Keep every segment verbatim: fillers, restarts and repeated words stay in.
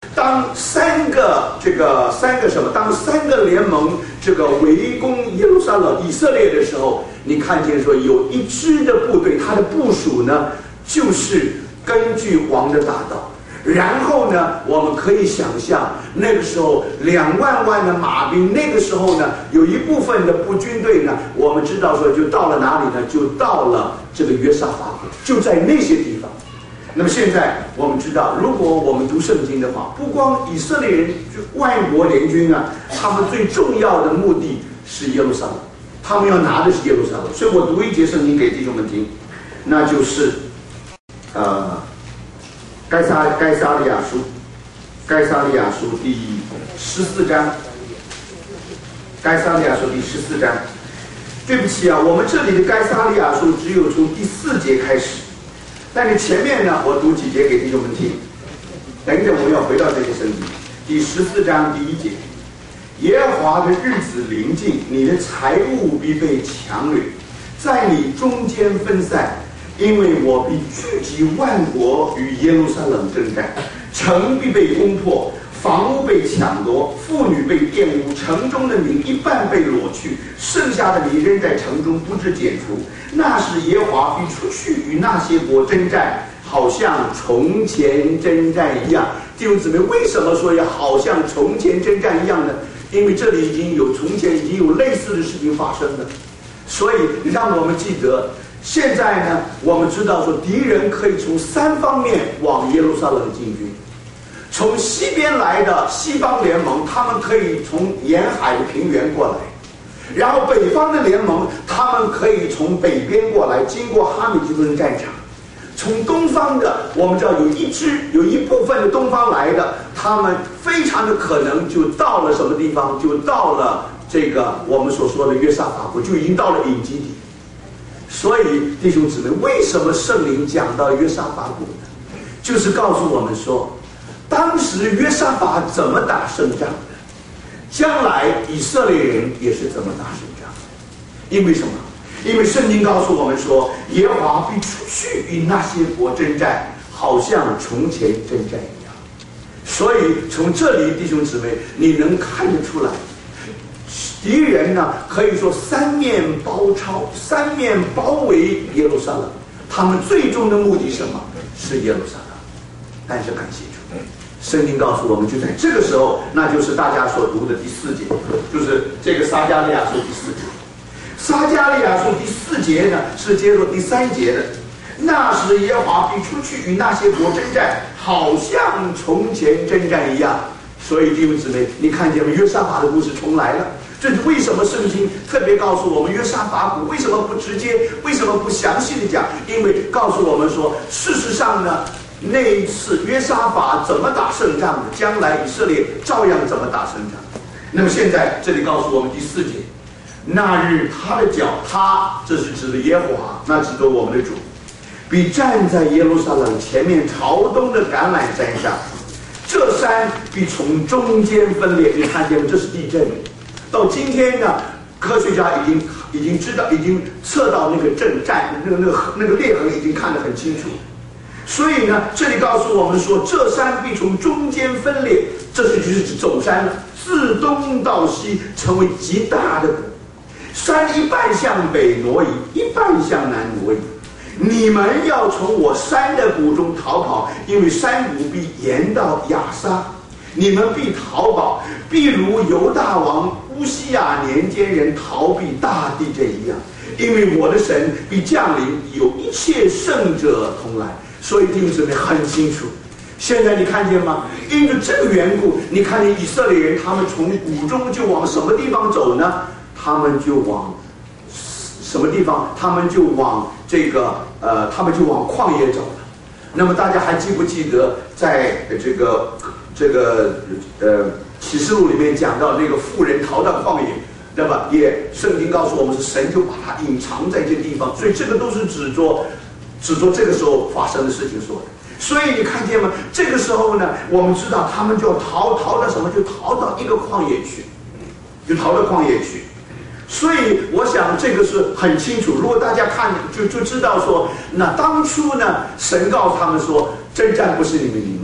当三个这个三个什么？当三个联盟这个围攻耶路撒冷以色列的时候，你看见说有一支的部队，它的部署呢，就是根据王的大道。然后呢，我们可以想象，那个时候两万万的马兵，那个时候呢，有一部分的部军队呢，我们知道说就到了哪里呢？就到了这个约沙法谷，就在那些地方。那么现在我们知道，如果我们读圣经的话，不光以色列人就万国联军啊，他们最重要的目的是耶路撒冷，他们要拿的是耶路撒冷。所以我读一节圣经给弟兄们听，那就是呃。该撒该撒利亚书，该撒利亚书第十四章，该撒利亚书第十四章。对不起啊，我们这里的该撒利亚书只有从第四节开始，但是前面呢，我读几节给弟兄们听。等一下我们要回到这些圣经，第十四章第一节：耶和华的日子临近，你的财物必被抢掠，在你中间分散。因为我必聚集万国与耶路撒冷征战，城必被攻破，房屋被抢夺，妇女被玷污，城中的民一半被裸去，剩下的民仍在城中不致剪除。那时耶和华必出去与那些国征战，好像从前征战一样。弟兄姊妹，为什么说要好像从前征战一样呢？因为这里已经有从前已经有类似的事情发生了，所以让我们记得。现在呢，我们知道说敌人可以从三方面往耶路撒冷进军。从西边来的西方联盟，他们可以从沿海的平原过来；然后北方的联盟，他们可以从北边过来，经过哈米吉顿战场。从东方的，我们知道有一支有一部分的东方来的，他们非常的可能就到了什么地方？就到了这个我们所说的约沙法谷，就已经到了隐基底。所以弟兄姊妹，为什么圣灵讲到约沙法谷呢？就是告诉我们说，当时约沙法怎么打胜仗的，将来以色列人也是怎么打胜仗的。因为什么？因为圣经告诉我们说，耶和华必出去与那些国征战，好像从前征战一样。所以从这里，弟兄姊妹，你能看得出来，敌人呢，可以说三面包抄，三面包围耶路撒冷。他们最终的目的是什么？是耶路撒冷。但是很清楚，圣经告诉我们，就在这个时候，那就是大家所读的第四节，就是这个撒迦利亚书第四节。撒迦利亚书第四节呢，是接着第三节的。那时耶和华必出去与那些国征战，好像从前征战一样。所以弟兄姊妹，你看见了约沙法的故事重来了。这是为什么圣经特别告诉我们约沙法谷为什么不直接，为什么不详细的讲？因为告诉我们说，事实上呢，那一次约沙法怎么打胜仗的，将来以色列照样怎么打胜仗。那么现在这里告诉我们第四节，那日他的脚，他这是指的耶和华，那指的我们的主，必站在耶路撒冷前面朝东的橄榄山上，这山必从中间分裂。你看见吗？这是地震。到今天呢，科学家已经已经知道，已经测到那个震战，那个那个那个裂痕已经看得很清楚。所以呢，这里告诉我们说，这山必从中间分裂，这是就是指走山了，自东到西成为极大的谷，山一半向北挪移，一半向南挪移。你们要从我山的谷中逃跑，因为山谷必延到亚撒。你们必逃跑，必如犹大王乌西亚年间人逃避大地震一样，因为我的神必降临，有一切圣者同来。所以弟兄姊妹很清楚，现在你看见吗？因为这个缘故，你看见以色列人他们从谷中就往什么地方走呢？他们就往什么地方？他们就往这个呃，他们就往旷野走了。那么大家还记不记得，在这个这个呃启示录里面讲到那个妇人逃到旷野，对吧？也圣经告诉我们是神就把它隐藏在这个地方，所以这个都是指着指着这个时候发生的事情说的。所以你看见吗？这个时候呢，我们知道他们就要逃逃到什么？就逃到一个旷野去，就逃到旷野去。所以我想这个是很清楚，如果大家看就就知道说，那当初呢，神告诉他们说，征战不是你们你们的，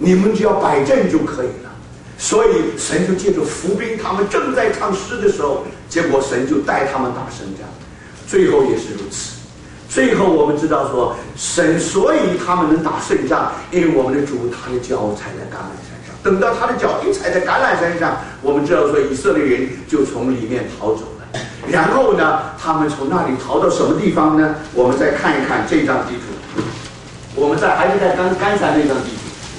你们只要摆阵就可以了。所以神就借着伏兵，他们正在唱诗的时候，结果神就带他们打胜仗，最后也是如此。最后我们知道说，神所以他们能打胜仗，因为我们的主他的脚踩在橄榄山上。等到他的脚一踩在橄榄山上，我们知道说以色列人就从里面逃走了。然后呢，他们从那里逃到什么地方呢？我们再看一看这张地图。我们在还是在刚刚才那张地图。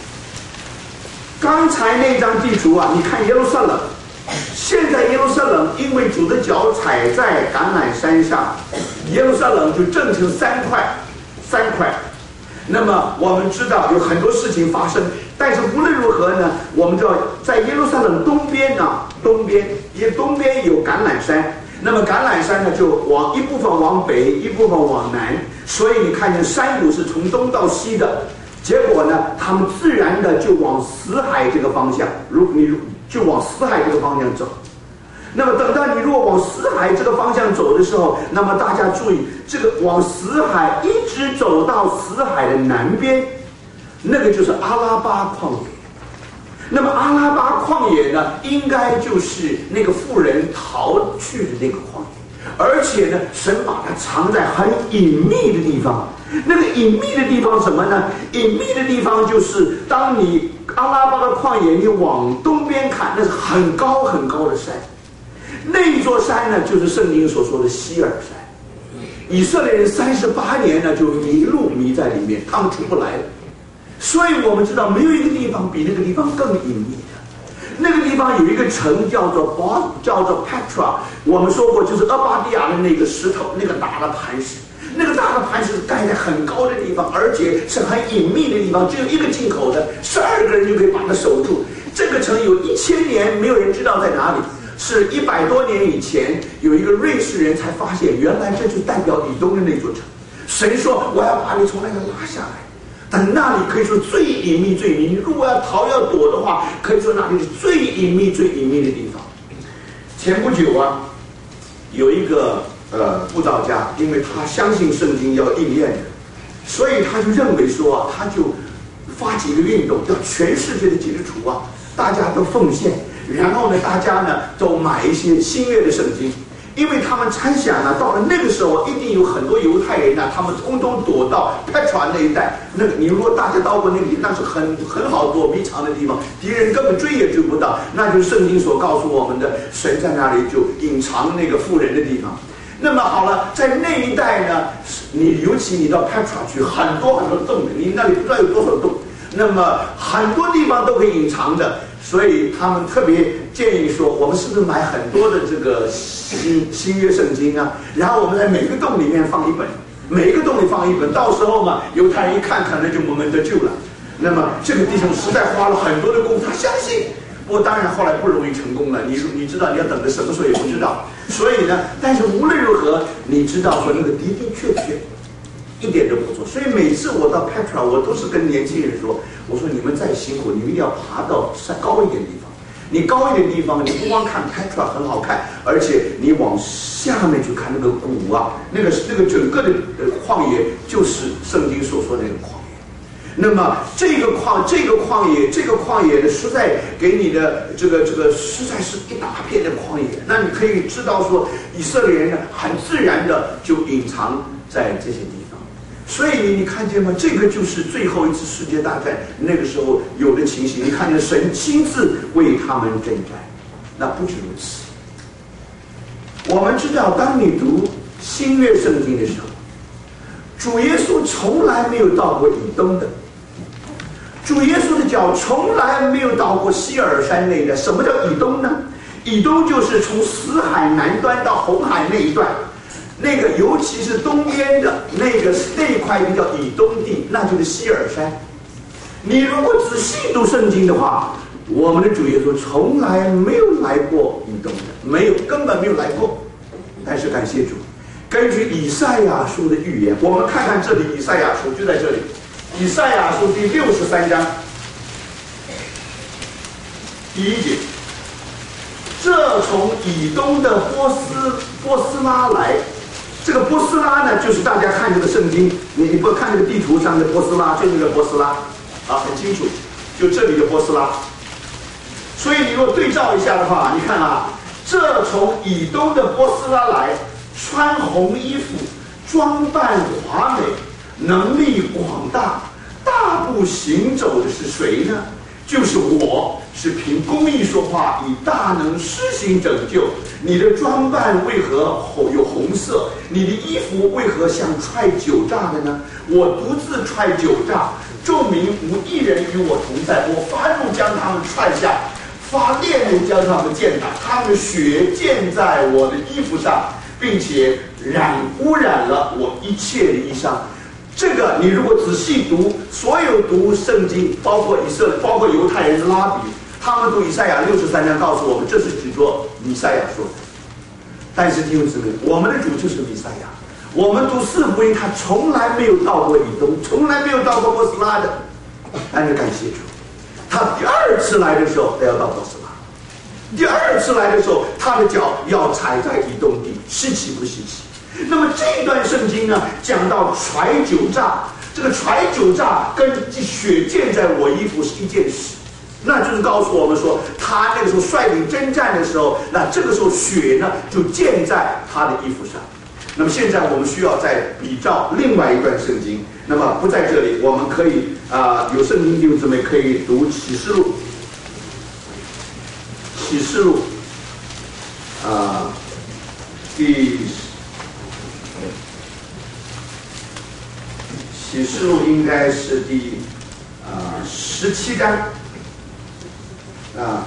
刚才那张地图啊，你看耶路撒冷。现在耶路撒冷因为主的脚踩在橄榄山上，耶路撒冷就正成三块，三块。那么我们知道有很多事情发生，但是无论如何呢，我们知道在耶路撒冷东边呢，东边也东边有橄榄山，那么橄榄山呢就往一部分往北，一部分往南，所以你看见山谷是从东到西的。结果呢，他们自然的就往死海这个方向，如你就往死海这个方向走。那么等到你如果往死海这个方向走的时候，那么大家注意，这个往死海一直走到死海的南边，那个就是阿拉巴旷野。那么阿拉巴旷野呢，应该就是那个妇人逃去的那个旷野，而且呢，神把它藏在很隐秘的地方。那个隐秘的地方什么呢？隐秘的地方就是当你阿拉巴的旷野，你往东边看，那是很高很高的山。那一座山呢，就是圣经所说的希尔山。以色列人三十八年呢，就迷路迷在里面，他们出不来了。所以我们知道，没有一个地方比那个地方更隐秘的。那个地方有一个城叫做巴，叫做 Petra。我们说过，就是阿巴迪亚的那个石头，那个大的磐石。那个大的磐石盖在很高的地方，而且是很隐秘的地方，只有一个进口的，十二个人就可以把它守住。这个城有一千年没有人知道在哪里，是一百多年以前有一个瑞士人才发现，原来这就代表以东的那座城。神说我要把你从那个拉下来，但那里可以说最隐秘最隐秘，如果要逃要躲的话，可以说那里是最隐秘最隐秘的地方。前不久啊，有一个呃，布道家，因为他相信圣经要应验的，所以他就认为说、啊，他就发起一个运动，叫全世界的基督徒啊，大家都奉献，然后呢，大家呢都买一些新约的圣经，因为他们猜想呢，到了那个时候，一定有很多犹太人呢、啊，他们通通躲到Petra那一带。那个你如果大家到过那里，那是很很好躲避藏的地方，敌人根本追也追不到，那就是圣经所告诉我们的，神在那里就隐藏那个妇人的地方。那么好了，在那一带呢，你尤其你到 Petra 去，很多很多洞的，你那里不知道有多少洞，那么很多地方都可以隐藏的，所以他们特别建议说，我们是不是买很多的这个新新约圣经啊？然后我们在每个洞里面放一本，每一个洞里放一本，到时候嘛，犹太人一看，可能就我们得救了。那么这个弟兄实在花了很多的功夫，他相信。不过当然后来不容易成功了，你你知道你要等到什么时候也不知道，所以呢，但是无论如何，你知道说那个的的确确一点都不错。所以每次我到 Petra， 我都是跟年轻人说，我说你们再辛苦，你们一定要爬到山高一点的地方。你高一点的地方，你不光看 Petra 很好看，而且你往下面去看那个谷啊，那个那个整个的旷野就是圣经所说的那个旷野。那么这个旷这个旷野这个旷野呢，实在给你的这个这个实在是一大片的旷野。那你可以知道说，以色列人呢很自然的就隐藏在这些地方。所以你你看见吗？这个就是最后一次世界大战那个时候有的情形。你看见神亲自为他们征战。那不止如此，我们知道，当你读新约圣经的时候，主耶稣从来没有到过以东的。主耶稣的脚从来没有到过希尔山那一带。什么叫以东呢？以东就是从死海南端到红海那一段，那个尤其是东边的那个那一块地叫以东地，那就是希尔山。你如果仔细读圣经的话，我们的主耶稣从来没有来过以东的，没有，根本没有来过。但是感谢主，根据以赛亚书的预言，我们看看这里，以赛亚书就在这里。以赛亚书第六十三章第一节，这从以东的波斯波斯拉来，这个波斯拉呢，就是大家看这个圣经，你你不看这个地图上的波斯拉，就是那个波斯拉啊，很清楚。 就这里的波斯拉。所以你如果对照一下的话，你看啊，这从以东的波斯拉来，穿红衣服，装扮华美，能力广大，大步行走的是谁呢？就是我，是凭公义说话，以大能施行拯救。你的装扮为何红有红色？你的衣服为何像踹酒榨的呢？我独自踹酒榨，众民无一人与我同在。我发怒将他们踹下，发烈怒将他们践踏，他们的血溅在我的衣服上，并且染污染了我一切的衣裳。这个你如果仔细读，所有读圣经，包括以色列，包括犹太人的拉比，他们读以赛亚六十三章，告诉我们这是指着弥赛亚说的。但是弟兄姊妹，我们的主就是弥赛亚。我们读四福音，他从来没有到过以东，从来没有到过波斯拉的。但是感谢主，他第二次来的时候，他要到波斯拉。第二次来的时候，他的脚要踩在以东地，稀奇不稀奇？那么这段圣经呢，讲到踹酒榨，这个踹酒榨跟血溅在我衣服是一件事，那就是告诉我们说，他那个时候率领征战的时候，那这个时候血呢就溅在他的衣服上。那么现在我们需要再比照另外一段圣经，那么不在这里，我们可以啊、呃，有圣经弟兄姊妹可以读启示录，启示录啊、呃、第。启示录应该是第啊十七章啊，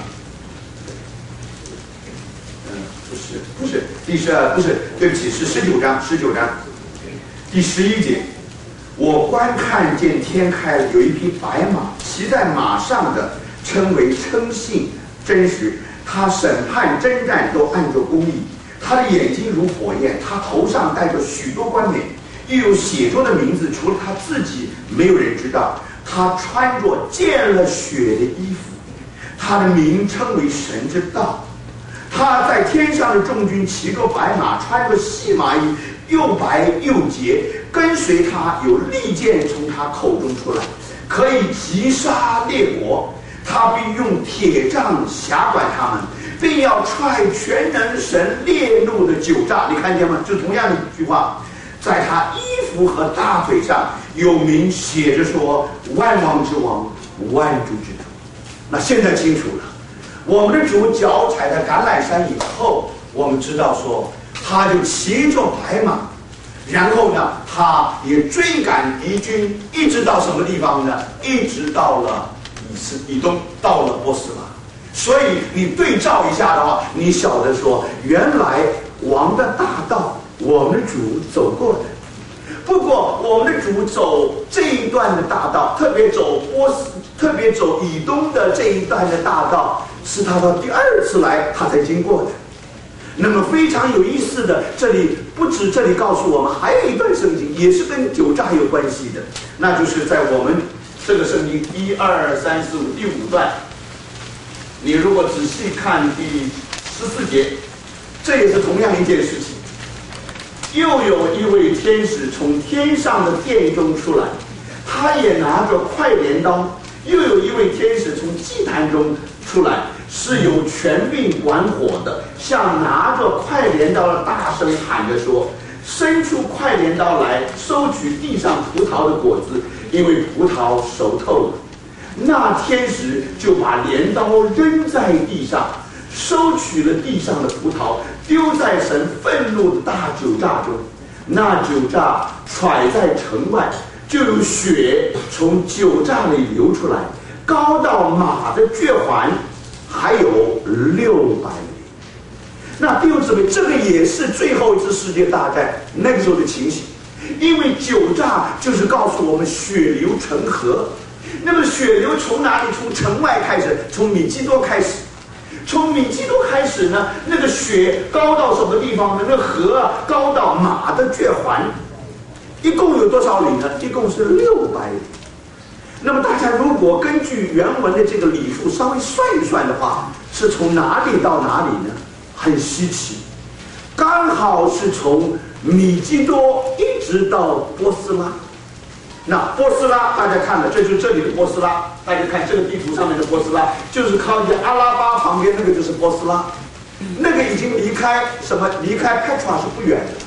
嗯、呃，不是不是第十不是对不起是十九章十九章第十一节，我观看见天开了，有一匹白马，骑在马上的称为称信真实，他审判征战都按着公义，他的眼睛如火焰，他头上戴着许多冠冕。又有写作的名字，除了他自己，没有人知道。他穿着溅了血的衣服，他的名称为神之道。他在天上的众军骑着白马，穿着细麻衣，又白又洁。跟随他有利剑从他口中出来，可以击杀列国。他必用铁杖辖管他们，并要踹全能神烈怒的酒榨。你看见吗？就同样的一句话。在他衣服和大腿上有名写着说：“万王之王，万主之主。”那现在清楚了，我们的主脚踩在橄榄山以后，我们知道说，他就骑着白马，然后呢，他也追赶敌军，一直到什么地方呢？一直到了以斯以东，到了波斯拉。所以你对照一下的话，你晓得说，原来王的大道。我们的主走过的，不过我们的主走这一段的大道，特别走波斯，特别走以东的这一段的大道，是他到第二次来他才经过的。那么非常有意思的，这里不止这里告诉我们，还有一段圣经也是跟酒榨有关系的，那就是在我们这个圣经一二三四五第五段，你如果仔细看第十四节，这也是同样一件事情。又有一位天使从天上的殿中出来，他也拿着快镰刀。又有一位天使从祭坛中出来，是有权柄管火的，像拿着快镰刀的大声喊着说：“伸出快镰刀来，收取地上葡萄的果子，因为葡萄熟透了。”那天使就把镰刀扔在地上，收取了地上的葡萄，丢在神愤怒的大酒榨中。那酒榨揣在城外，就有血从酒榨里流出来，高到马的脚环，还有六百里。那弟兄姊妹，这个也是最后一次世界大战那个时候的情形，因为酒榨就是告诉我们血流成河。那么血流从哪里？从城外开始，从米基多开始。从米基多开始呢，那个血高到什么地方呢？那个河啊，高到马的脚环，一共有多少里呢？一共是六百里。那么大家如果根据原文的这个里数稍微算一算的话，是从哪里到哪里呢？很稀奇，刚好是从米基多一直到波斯拉， 那波斯拉，大家看了，这就是这里的波斯拉。大家看这个地图上面的波斯拉，就是靠近阿拉巴旁边那个就是波斯拉，那个已经离开什么？离开 Petra 是不远的。